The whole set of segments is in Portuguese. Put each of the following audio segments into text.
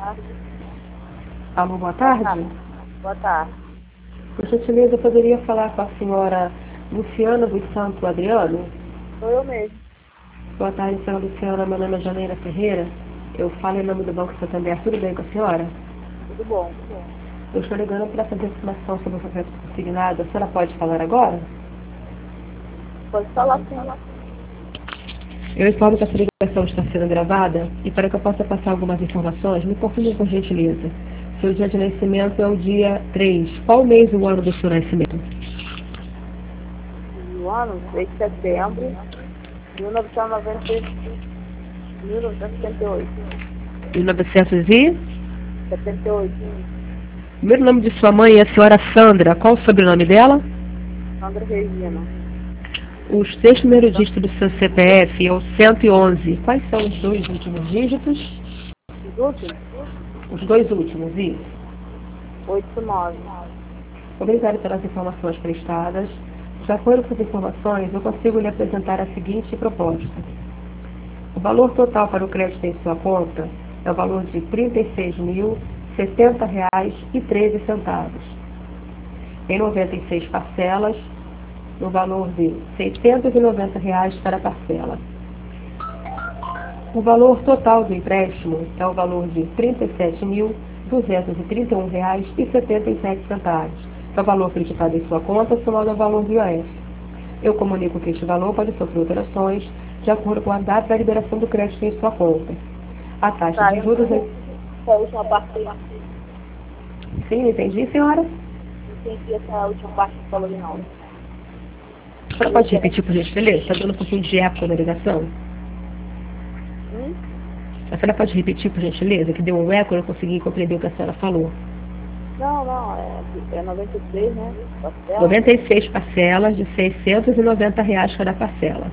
Alô, boa tarde. Boa tarde. Por gentileza, eu poderia falar com a senhora Luciana dos Santos Adriano? Sou eu mesmo. Boa tarde, senhora Luciana. Meu nome é Janeira Ferreira. Eu falo em nome do Banco Santander. Tudo bem com a senhora? Tudo bom. Eu estou ligando para fazer informação sobre o processo consignado. A senhora pode falar agora? Pode falar sim. Eu informo que essa ligação está sendo gravada e para que eu possa passar algumas informações, me confirme por gentileza. Seu dia de nascimento é o dia 3. Qual mês e o ano do seu nascimento? No ano 6 de setembro de 1978. 1900 78. O primeiro nome de sua mãe é a senhora Sandra. Qual o sobrenome dela? Sandra Regina. Os 3 primeiros dígitos do seu CPF é o 111. Quais são os 2 últimos dígitos? Os últimos? Os 2 últimos, isso. 89. Obrigada pelas informações prestadas. De acordo com as informações, eu consigo lhe apresentar a seguinte proposta. O valor total para o crédito em sua conta é o valor de R$ 36.070,13. Em 96 parcelas, no valor de R$ 690 para a parcela. O valor total do empréstimo é o valor de R$ 37.231,77. É o valor acreditado em sua conta, somado ao valor do IOF. Eu comunico que este valor pode sofrer alterações de acordo com a data da liberação do crédito em sua conta. A taxa de juros é... Essa última parte. Sim, entendi, senhora? Não entendi essa última parte que falou de não. A senhora pode repetir, por gentileza? Está dando um pouquinho de eco na ligação. A senhora pode repetir, por gentileza? Que deu um eco e eu não consegui compreender o que a senhora falou. Não, é 96, né? Parcela. 96 parcelas de R$ 690 cada parcela.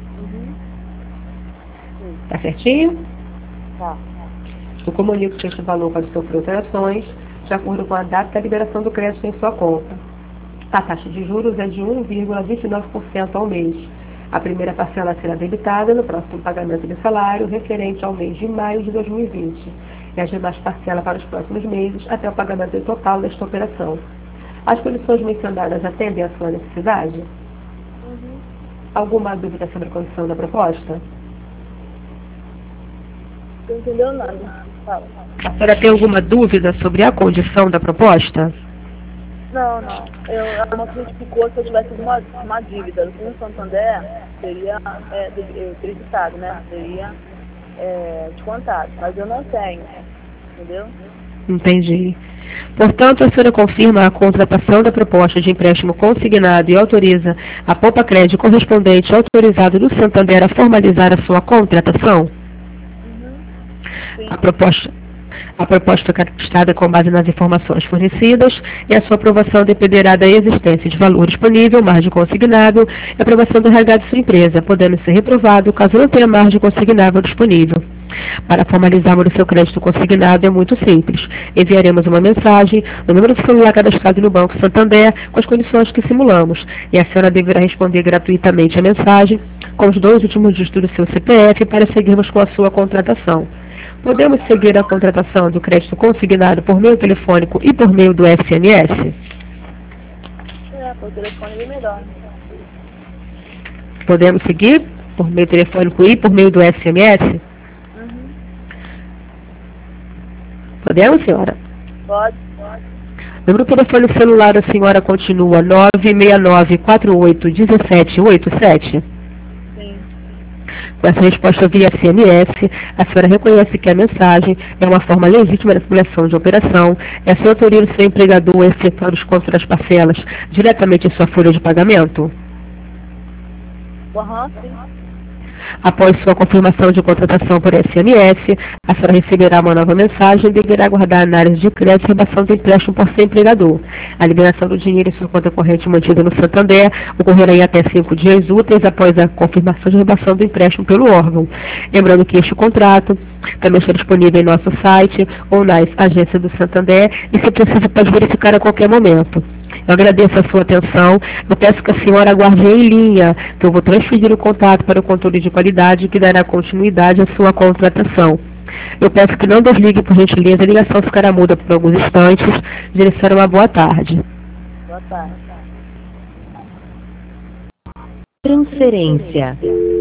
Tá certinho? Tá. Eu comunico que este valor pode sofrer alterações de acordo com a data da liberação do crédito em sua conta. A taxa de juros é de 1,29% ao mês. A primeira parcela será debitada no próximo pagamento de salário referente ao mês de maio de 2020 e as demais parcelas para os próximos meses até o pagamento total desta operação. As condições mencionadas atendem à sua necessidade? Alguma dúvida sobre a condição da proposta? Não entendeu nada. Fala. A senhora tem alguma dúvida sobre a condição da proposta? Não. A moça me explicou que se eu tivesse uma dívida com o Santander, seria acreditado, né? Seria descontado. Mas eu não tenho. Entendeu? Entendi. Portanto, a senhora confirma a contratação da proposta de empréstimo consignado e autoriza a Poupa Crédito correspondente autorizado do Santander a formalizar a sua contratação? Sim. A proposta foi cadastrar com base nas informações fornecidas e a sua aprovação dependerá da existência de valor disponível, margem consignável e aprovação do RH de sua empresa, podendo ser reprovado caso não tenha margem consignável disponível. Para formalizarmos o seu crédito consignado é muito simples. Enviaremos uma mensagem no número do celular cadastrado no Banco Santander com as condições que simulamos e a senhora deverá responder gratuitamente a mensagem com os 2 últimos dígitos do seu CPF para seguirmos com a sua contratação. Podemos seguir a contratação do crédito consignado por meio telefônico e por meio do SMS? Por telefone é melhor. Podemos seguir por meio telefônico e por meio do SMS? Podemos, senhora? Pode. Número do telefone celular da senhora continua 969481787? Sim. Com essa resposta via SMS, a senhora reconhece que a mensagem é uma forma legítima de simulação de operação e a senhora autoriza o seu empregador a efetuar os desconto das parcelas diretamente em sua folha de pagamento? Sim. Após sua confirmação de contratação por SMS, a senhora receberá uma nova mensagem e deverá aguardar a análise de crédito e redação do empréstimo por seu empregador. A liberação do dinheiro em sua conta corrente mantida no Santander ocorrerá em até 5 dias úteis após a confirmação de redação do empréstimo pelo órgão. Lembrando que este contrato também está disponível em nosso site ou nas agências do Santander e, se preciso, pode verificar a qualquer momento. Eu agradeço a sua atenção. Eu peço que a senhora aguarde em linha, que eu vou transferir o contato para o controle de qualidade que dará continuidade à sua contratação. Eu peço que não desligue, por gentileza, a ligação ficará muda por alguns instantes. Direcione uma boa tarde. Boa tarde. Transferência.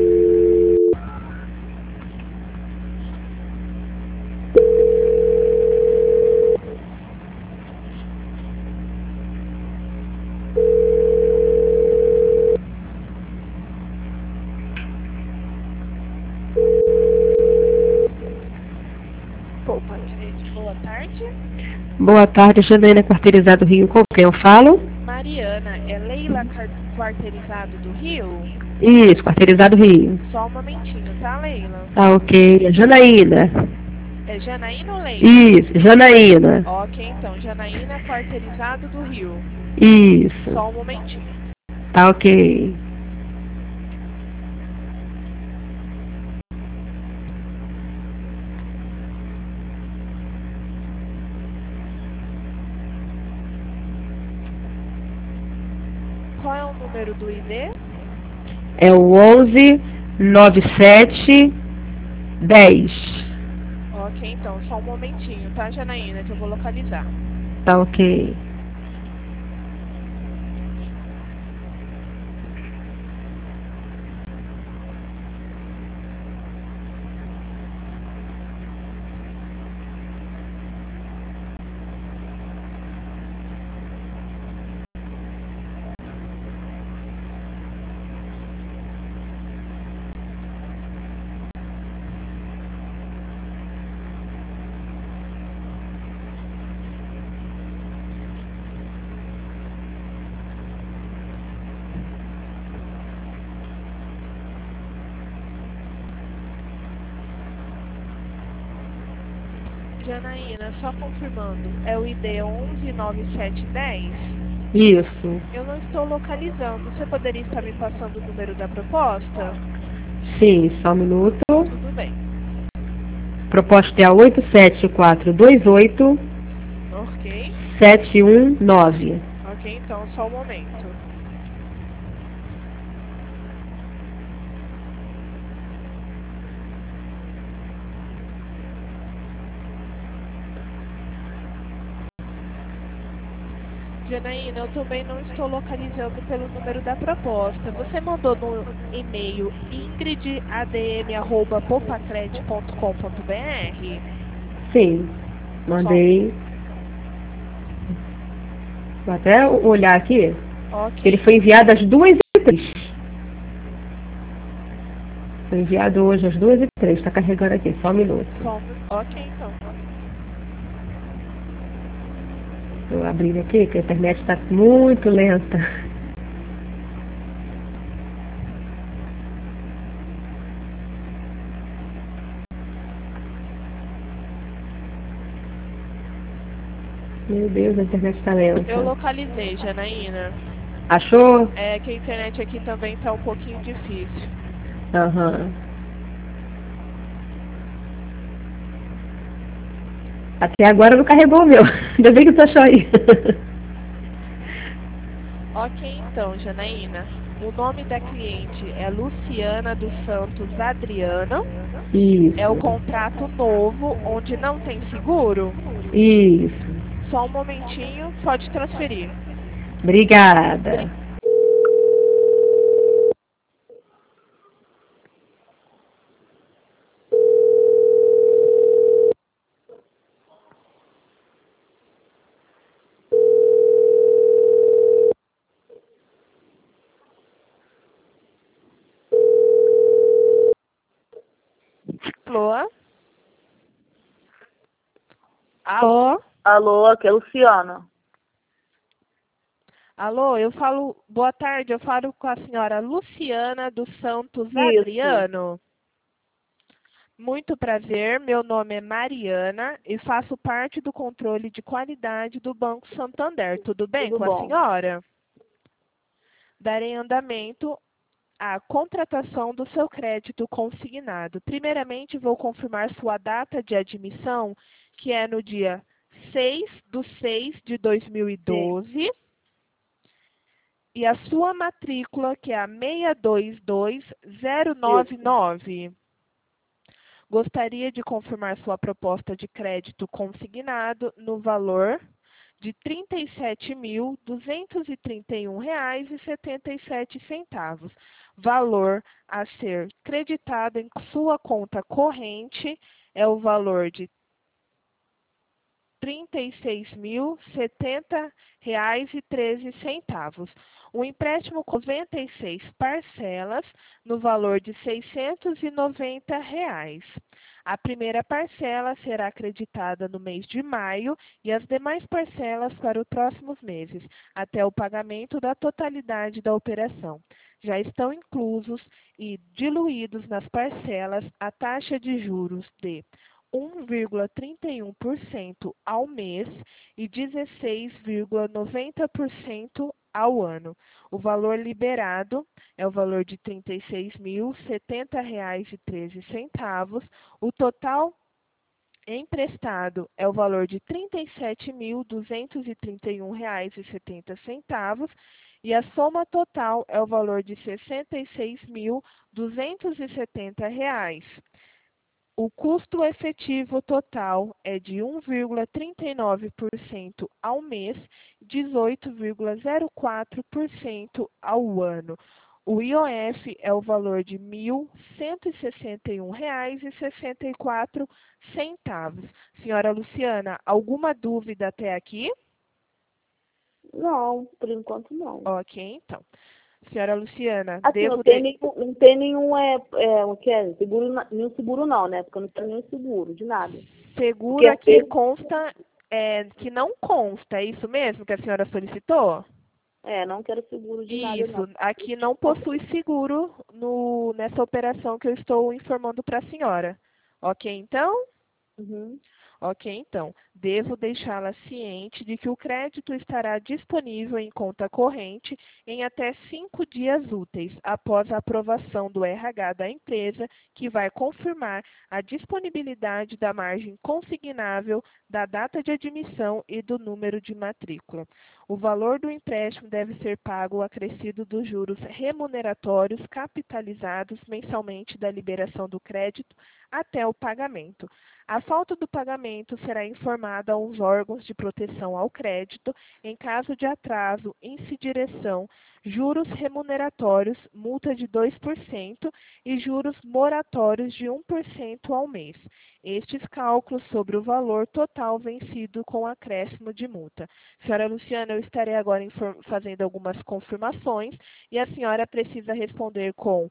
Poupa Direito, boa tarde. Boa tarde, Janaína Quarteirizado Rio. Com quem eu falo? Mariana, é Leila Quarteirizado do Rio? Isso, Quarteirizado Rio. Só um momentinho, tá, Leila? Tá ok. Janaína. É Janaína ou Leila? Isso, Janaína. Ok, então, Janaína Quarteirizado do Rio. Isso. Só um momentinho. Tá ok. Qual é o número do ID? É o 11 97 10. Ok, então, só um momentinho, tá, Janaína, que eu vou localizar. Tá ok. Janaína, só confirmando, é o ID 119710? Isso. Eu não estou localizando. Você poderia estar me passando o número da proposta? Sim, só um minuto. Tudo bem. Proposta é a 87428 Ok. 719. Ok, então, só um momento. Janaína, eu também não estou localizando pelo número da proposta. Você mandou no e-mail ingrid@popacred.com.br? Sim, Só. mandei. Vou até olhar aqui. Ele Ok. foi enviado às 2h03. Foi enviado hoje às 2h03. Está carregando aqui, só um minuto. Ok, então. Estou abrindo aqui, que a internet está muito lenta. Meu Deus, a internet está lenta. Eu localizei, Janaína. Achou? É que a internet aqui também está um pouquinho difícil. Aham. Até agora não carregou o meu. Ainda bem que tu achou aí. Ok, então, Janaína. O nome da cliente é Luciana dos Santos Adriano. É o Isso. contrato novo, onde não tem seguro. Isso. Só um momentinho, pode transferir. Obrigada. Alô? Alô? Alô, aqui é a Luciana. Alô, eu falo. Boa tarde, eu falo com a senhora Luciana dos Santos Isso. Adriano. Muito prazer, meu nome é Mariana e faço parte do controle de qualidade do Banco Santander. Tudo bem Tudo com a bom. senhora? Darei andamento à contratação do seu crédito consignado. Primeiramente, vou confirmar sua data de admissão, que é no dia 6/6/2012, e a sua matrícula, que é a Isso. 622099. Gostaria de confirmar sua proposta de crédito consignado no valor de R$ 37.231,77. Valor a ser creditado em sua conta corrente é o valor de R$ 36.070,13. O empréstimo com 96 parcelas no valor de R$ 690. A primeira parcela será acreditada no mês de maio e as demais parcelas para os próximos meses, até o pagamento da totalidade da operação. Já estão inclusos e diluídos nas parcelas a taxa de juros de 1,31% ao mês e 16,90% ao ano. O valor liberado é o valor de R$ 36.070,13. O total emprestado é o valor de R$ 37.231,70 e a soma total é o valor de R$ 66.270. O custo efetivo total é de 1,39% ao mês, 18,04% ao ano. O IOF é o valor de R$ 1.161,64. Senhora Luciana, alguma dúvida até aqui? Não, por enquanto não. Ok, então. Senhora Luciana, Assim, devo... não tem nenhum, o que é, seguro, nenhum seguro não, né? Porque eu não tenho nenhum seguro, de nada. Seguro Porque aqui consta, que não consta, é isso mesmo que a senhora solicitou? não quero seguro de nada, Isso, não. aqui não possui seguro nessa operação que eu estou informando para a senhora. Ok, então? Uhum. Ok, então, devo deixá-la ciente de que o crédito estará disponível em conta corrente em até 5 dias úteis após a aprovação do RH da empresa, que vai confirmar a disponibilidade da margem consignável, da data de admissão e do número de matrícula. O valor do empréstimo deve ser pago o acrescido dos juros remuneratórios capitalizados mensalmente da liberação do crédito até o pagamento. A falta do pagamento será informada aos órgãos de proteção ao crédito. Em caso de atraso, incidirão juros remuneratórios, multa de 2% e juros moratórios de 1% ao mês. Estes cálculos sobre o valor total vencido com acréscimo de multa. Senhora Luciana, eu estarei agora fazendo algumas confirmações e a senhora precisa responder com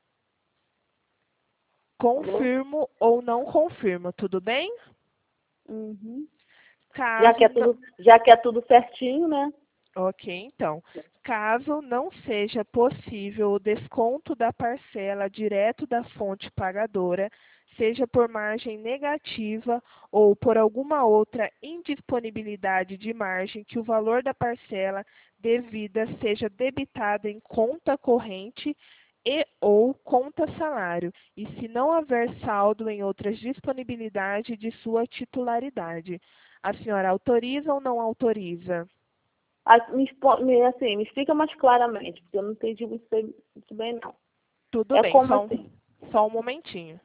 confirmo ou não confirmo, tudo bem? Uhum. Caso Já que é tudo certinho, né? Ok, então, caso não seja possível o desconto da parcela direto da fonte pagadora, seja por margem negativa ou por alguma outra indisponibilidade de margem, que o valor da parcela devida seja debitado em conta corrente e ou conta salário, e se não houver saldo em outras disponibilidades de sua titularidade. A senhora autoriza ou não autoriza? Me explica mais claramente, porque eu não entendi muito bem, não. Tudo É bem, como assim? só um momentinho.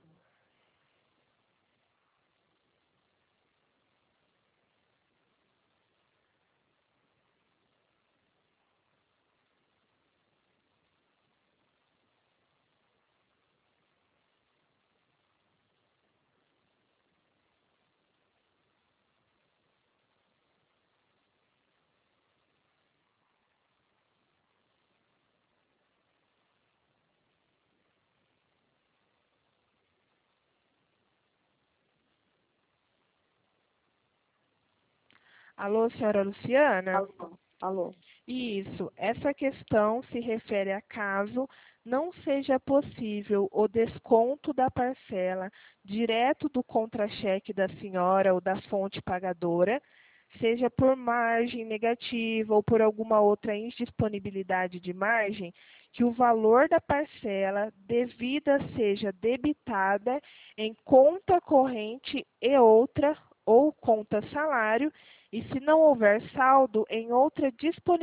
Alô, senhora Luciana? Alô. Isso, essa questão se refere a caso não seja possível o desconto da parcela direto do contra-cheque da senhora ou da fonte pagadora, seja por margem negativa ou por alguma outra indisponibilidade de margem, que o valor da parcela devida seja debitada em conta corrente e outra ou conta salário, e se não houver saldo em outra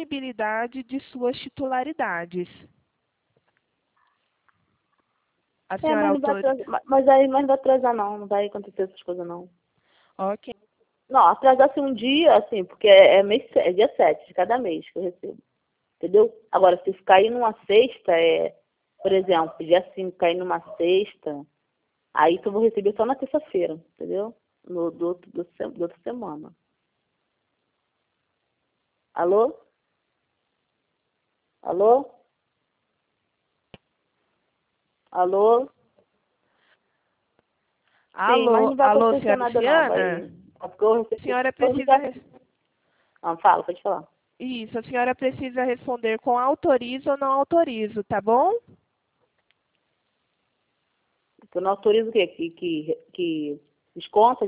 disponibilidade de suas titularidades. A senhora mas não vai autoriza? atrasar, mas não vai atrasar não, não vai acontecer essas coisas não. Ok. Não, atrasar-se um dia, assim, porque é dia 7 de cada mês que eu recebo. Entendeu? Agora, se cair numa sexta, por exemplo, dia 5 cair numa sexta, aí que eu vou receber só na terça-feira, entendeu? Do outra semana. Alô? Alô? Alô? Sim, mas Alô, não vai alô, acontecer senhora nada não, Luciana? vai. Porque eu A recebi. senhora precisa. Não, fala, pode falar. Isso, a senhora precisa responder com autorizo ou não autorizo, tá bom? Eu não autorizo o quê? Que desconta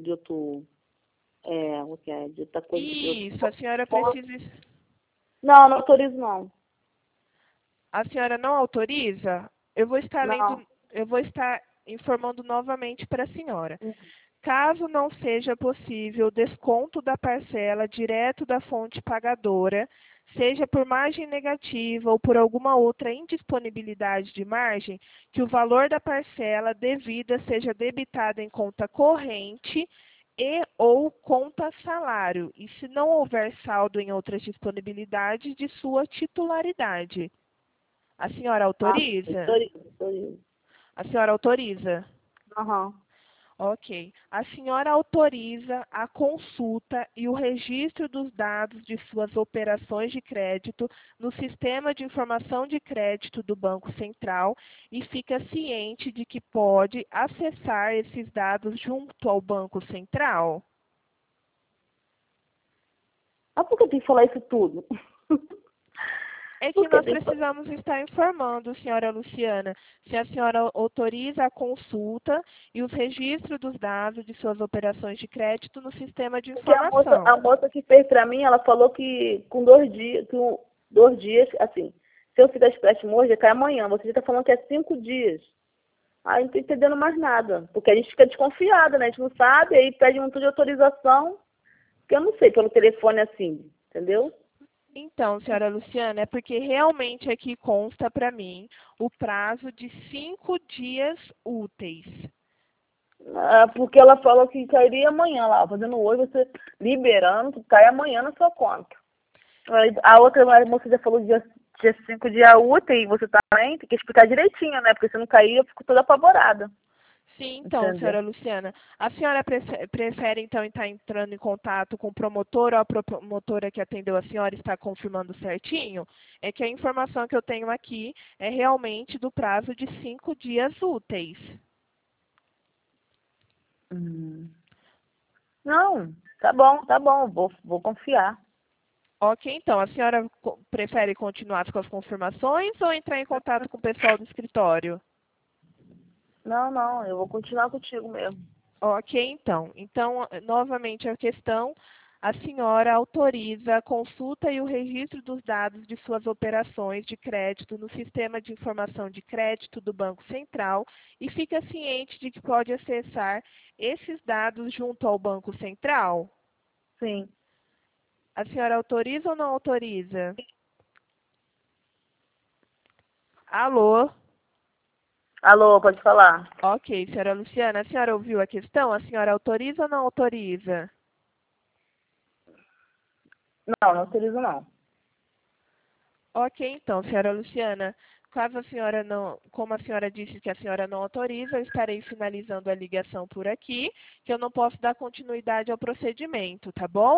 de outra coisa, de outro. Isso, a senhora precisa. Não, não autorizo não. A senhora não autoriza? Eu vou estar lendo, Não. eu vou estar informando novamente para a senhora. Caso não seja possível o desconto da parcela direto da fonte pagadora, seja por margem negativa ou por alguma outra indisponibilidade de margem, que o valor da parcela devida seja debitado em conta corrente e ou conta salário, e se não houver saldo em outras disponibilidades de sua titularidade. A senhora Ah, autoriza? autorizo. A senhora autoriza? Aham. Ok. A senhora autoriza a consulta e o registro dos dados de suas operações de crédito no Sistema de Informação de Crédito do Banco Central e fica ciente de que pode acessar esses dados junto ao Banco Central? Ah, por que eu tenho que falar isso tudo? É que Por que nós tem que falar? precisamos estar informando, senhora Luciana, se a senhora autoriza a consulta e os registros dos dados de suas operações de crédito no sistema de Porque a informação. moça que fez pra mim, ela falou que com 2 dias, assim, se eu fizer esse empréstimo hoje, cai amanhã. Você já tá falando que é 5 dias. Aí não tô entendendo mais nada. Porque a gente fica desconfiada, né? A gente não sabe, aí pede um monte de autorização, que eu não sei pelo telefone assim, entendeu? Então, senhora Luciana, é porque realmente aqui consta para mim o prazo de 5 dias úteis. Ah, porque ela falou que cairia amanhã lá, fazendo hoje, você liberando, cai amanhã na sua conta. Aí a outra moça já falou dia 5 dia útil, e você também tem que explicar direitinho, né? Porque se não cair, eu fico toda apavorada. Sim, então, Entendeu? senhora Luciana, a senhora prefere, então, estar entrando em contato com o promotor ou a promotora que atendeu a senhora está confirmando certinho? É que a informação que eu tenho aqui é realmente do prazo de 5 dias úteis. Não, tá bom, vou confiar. Ok, então, a senhora prefere continuar com as confirmações ou entrar em contato com o pessoal do escritório? Não, eu vou continuar contigo mesmo. Ok, então. Então, novamente a questão, a senhora autoriza a consulta e o registro dos dados de suas operações de crédito no Sistema de Informação de Crédito do Banco Central e fica ciente de que pode acessar esses dados junto ao Banco Central? Sim. A senhora autoriza ou não autoriza? Alô? Alô, pode falar? Ok, senhora Luciana, a senhora ouviu a questão? A senhora autoriza ou não autoriza? Não autorizo não. Ok, então, senhora Luciana, caso a senhora não, como a senhora disse que a senhora não autoriza, eu estarei finalizando a ligação por aqui, que eu não posso dar continuidade ao procedimento, tá bom?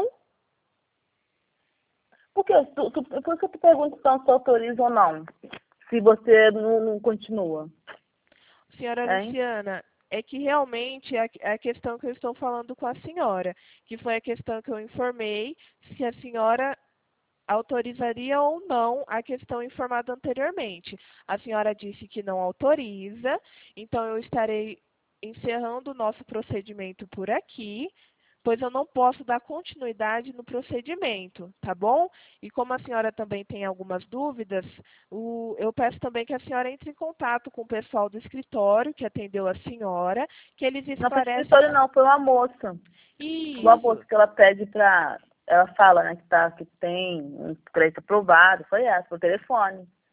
Por que eu te pergunto então se autoriza ou não? Se você não continua, Senhora hein? Luciana, é que realmente é a questão que eu estou falando com a senhora, que foi a questão que eu informei, se a senhora autorizaria ou não a questão informada anteriormente. A senhora disse que não autoriza, então eu estarei encerrando o nosso procedimento por aqui, pois eu não posso dar continuidade no procedimento, tá bom? E como a senhora também tem algumas dúvidas, eu peço também que a senhora entre em contato com o pessoal do escritório que atendeu a senhora, que eles Não foi esclarecem escritório não, foi uma moça. Uma moça isso. que ela pede pra. Ela fala, né, que tem um crédito aprovado. Foi essa, por telefone.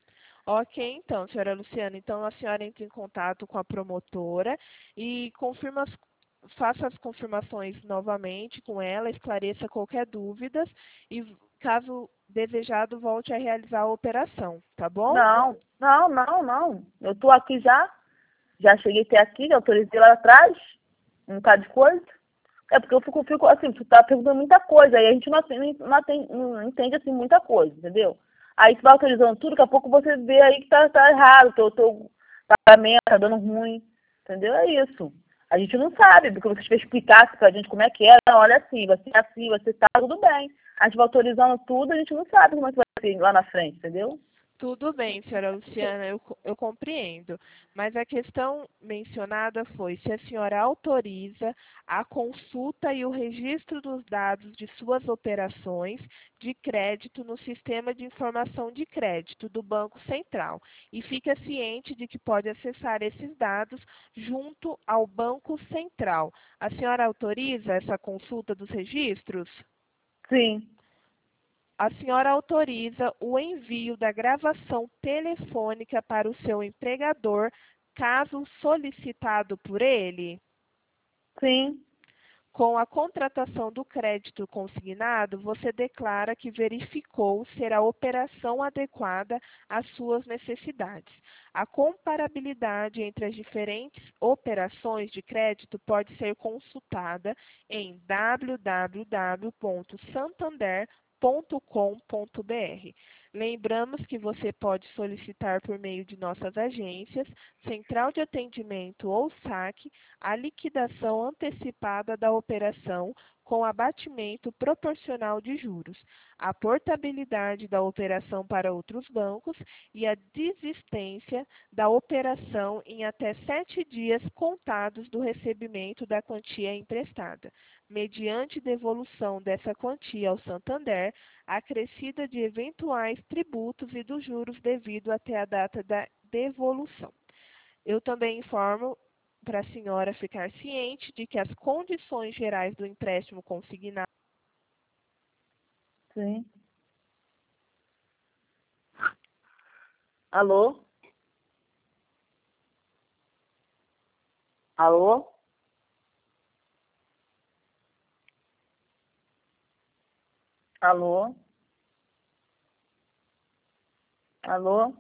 Ok, então, senhora Luciana, então a senhora entra em contato com a promotora e faça as confirmações novamente com ela, esclareça qualquer dúvida e, caso desejado, volte a realizar a operação, tá bom? Não, não, não, não. Eu estou aqui já cheguei até aqui, já autorizei lá atrás, um bocado de coisa. É porque eu fico assim, tu tá perguntando muita coisa, aí a gente não entende assim muita coisa, entendeu? Aí tu vai autorizando tudo, daqui a pouco você vê aí que tá errado, teu pagamento tá dando ruim, entendeu? É isso. A gente não sabe, porque você explicasse pra gente como é que é, não, olha assim, você tá tudo bem. A gente vai autorizando tudo, a gente não sabe como é que vai ser lá na frente, entendeu? Tudo bem, senhora Luciana, eu compreendo. Mas a questão mencionada foi se a senhora autoriza a consulta e o registro dos dados de suas operações de crédito no sistema de informação de crédito do Banco Central. E fica ciente de que pode acessar esses dados junto ao Banco Central. A senhora autoriza essa consulta dos registros? Sim, A senhora autoriza o envio da gravação telefônica para o seu empregador, caso solicitado por ele? sim. Com a contratação do crédito consignado, você declara que verificou ser a operação adequada às suas necessidades. A comparabilidade entre as diferentes operações de crédito pode ser consultada em www.santander.com.br. Lembramos que você pode solicitar por meio de nossas agências, Central de Atendimento ou SAC, a liquidação antecipada da operação com abatimento proporcional de juros, a portabilidade da operação para outros bancos e a desistência da operação em até 7 dias contados do recebimento da quantia emprestada, mediante devolução dessa quantia ao Santander, acrescida de eventuais tributos e dos juros devido até a data da devolução. Eu também informo para a senhora ficar ciente de que as condições gerais do empréstimo consignado. Sim. Alô? Alô? Alô? Alô?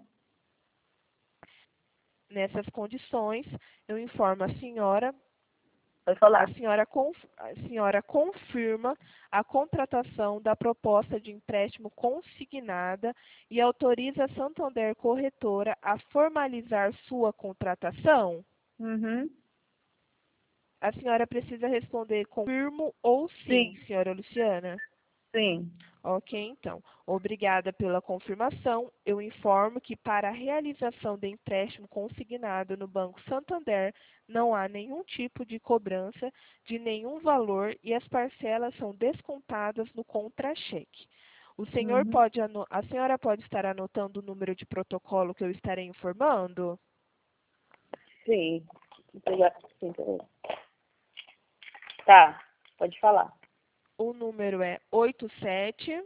Nessas condições, eu informo a senhora. Pode falar. A senhora confirma a contratação da proposta de empréstimo consignada e autoriza a Santander Corretora a formalizar sua contratação? Uhum. A senhora precisa responder confirmo ou sim, Sim, senhora Luciana. sim. Ok, então. Obrigada pela confirmação. Eu informo que para a realização de empréstimo consignado no Banco Santander não há nenhum tipo de cobrança de nenhum valor e as parcelas são descontadas no contra-cheque. Uhum. A senhora pode estar anotando o número de protocolo que eu estarei informando? Sim. Vou pegar. Sim, peraí. Tá, pode falar. O número é 87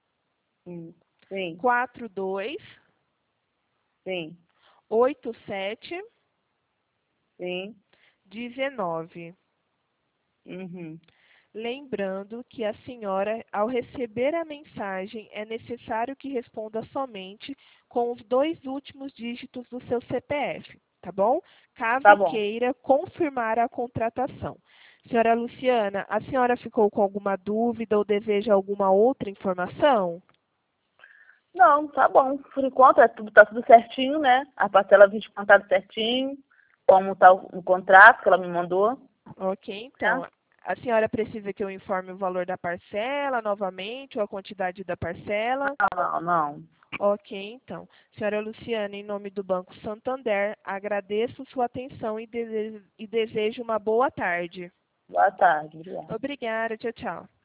Sim, 42 sim, 87 sim. 19. Uhum. Lembrando que a senhora, ao receber a mensagem, é necessário que responda somente com os 2 últimos dígitos do seu CPF, tá bom? Tá Caso bom. queira confirmar a contratação. Senhora Luciana, a senhora ficou com alguma dúvida ou deseja alguma outra informação? Não, tá bom. Por enquanto tá tudo certinho, né? A parcela vem descontada certinho, como tá no contrato que ela me mandou, Ok, né? então. A senhora precisa que eu informe o valor da parcela novamente ou a quantidade da parcela? Não, não. Ok, então. Senhora Luciana, em nome do Banco Santander, agradeço sua atenção e desejo uma boa tarde. Boa tarde, obrigada. Obrigada, tchau, tchau.